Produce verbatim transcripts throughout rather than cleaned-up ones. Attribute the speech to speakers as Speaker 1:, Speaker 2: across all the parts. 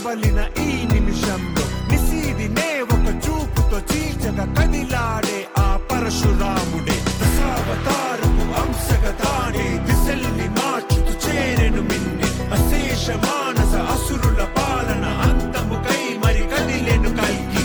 Speaker 1: కవలిన ఈ నిమిషంలో నిశీదినే ఒక చూపుతో చీల్చగా కదిలాడే ఆ పరశురాముడే దశావతారపు అంశగతానే దిశల్ని మార్చుతూ చేరెను మిన్ని అశేష మానస అసురుల పాలన అంతముకై మరి కదిలెను కల్కి.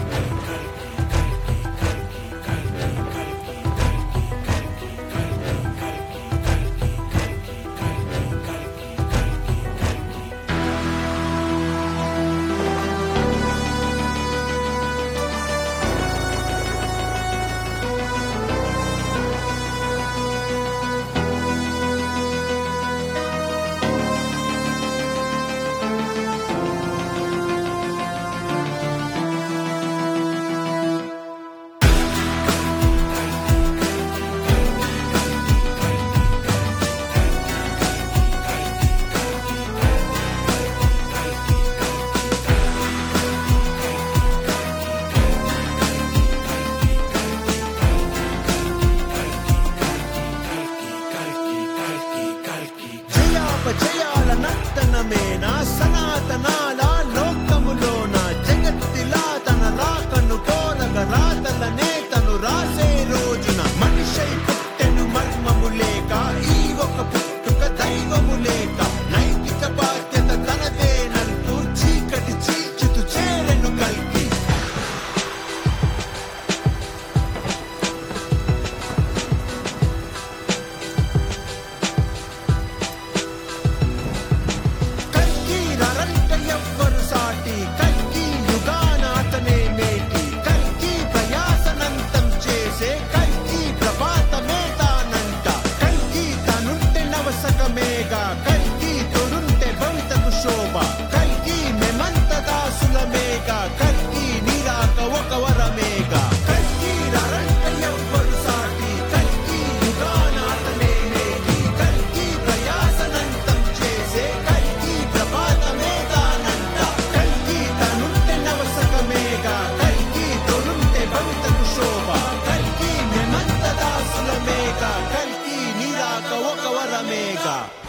Speaker 1: జయాల నర్తనమేన సనాతనాల లోకములోన జగత్తిలా తన రాకను కోరగ రాతలనే తను రాసే రోజున మనిషై పుట్టెను మర్మము లేక ఈ ఒక పుట్టుక దైవము లేక నైతిక బాధ్యత తనదేనంటూ చీకటి చీల్చుతూ చేరెను కల్కి. ఎవ్వరు సాటి కల్కి యుగాన అతనే మేటి కల్కి ప్రయాసనంతం చేసే కల్కి ప్రభాతమే తానంట కల్కి తనుంటే నవసకమేగా కల్కి తొడుంటే భవితకు శోభ కల్కి మేమంత దాసులమేగా కల్కి నీరాక ఒక వరమేగా కల్కి రంట ఎవ్వరు సాటి కల్కి యుగాన అతనే మేటి కల్కి ప్రయాసనంతం చేసే కల్కి ప్రభాతమే కల్కి నీరాక ఒక వరమేగా.